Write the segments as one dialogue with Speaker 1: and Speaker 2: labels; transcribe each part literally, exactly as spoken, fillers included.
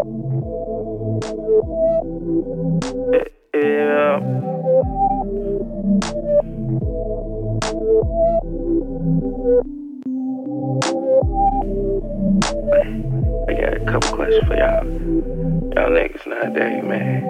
Speaker 1: Yeah. I got a couple questions for y'all. Y'all niggas nowadays, man.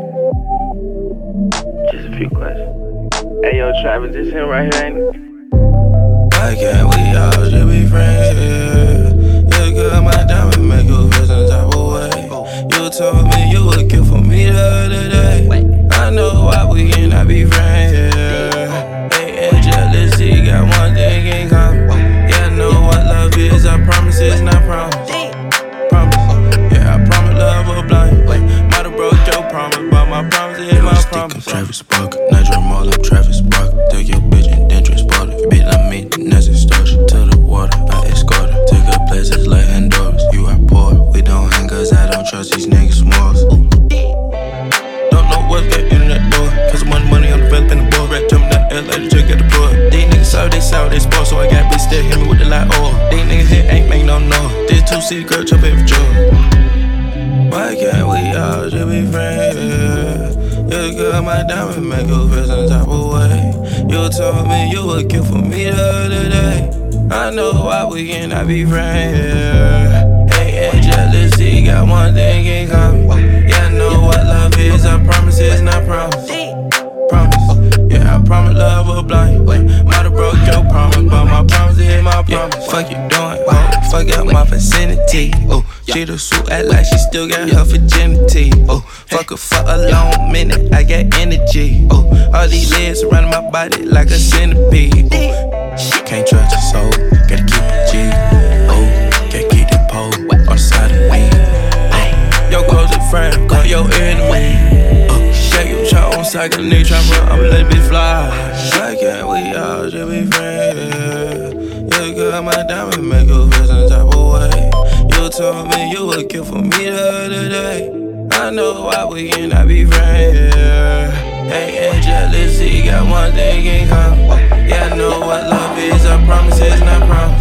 Speaker 1: Just a few questions. Hey, yo, Travis, this him right here, ain't it?
Speaker 2: Why can't we all just be friends? Yeah, you got my diamond, make you feel some type of way. You told me you would kill for me the other day. I know why we cannot be friends. Yeah, hate and jealousy got one thing in common. Yeah, I know what love is. I promise it's not promise. Promise. Yeah, I promise love will blind. Might have broke your promise, but my promise is my promise. Travis Barker, Nitro Mall up Travis Barker. Take your bitch and then transport her. Bitch like me, that's extortion. To the water, I escort her. Take her places like Honduras. You are poor, we don't hang cause I don't trust these niggas smalls. Don't know what's got internet door. Cause money, money on the fence and the board. Rat jumping down the L like the chick at the board. These niggas sour, they sour, they sport. So I got bitch still hit me with the light oil. These niggas here ain't make no noise. This two C girl jump every joy. Why can't we all just be friends? You got my diamond, make you feel some type of way. You told me you would kill for me the other day. I know why we cannot be friends. Hate and jealousy got one thing in common. Yeah, I know what love is. I promise it's not promise. Promise. Yeah, I promise love will blind. Might have broke your promise, but my promise is my promise. Yeah, fuck you doing, oh, fuck out my vicinity. Oh, she the suit act like she still got her virginity. Oh, fuck her for a long minute, I got energy. Oh, all these legs surrounding my body like a centipede. Oh, can't trust your soul, gotta keep it G. Oh, can't keep the pole on the side of me. Oh, your closest friend, call your enemy. Oh, shake your shot on cycle, nigga tryna run, I'ma let it bitch fly. Why can't we all just be friends? You got my diamond, make you feel some type of way. You told me you would kill for me the other day. I know why we cannot be friends. Hate and jealousy got one thing in common. Yeah, I know what love is. I promise it's not promise.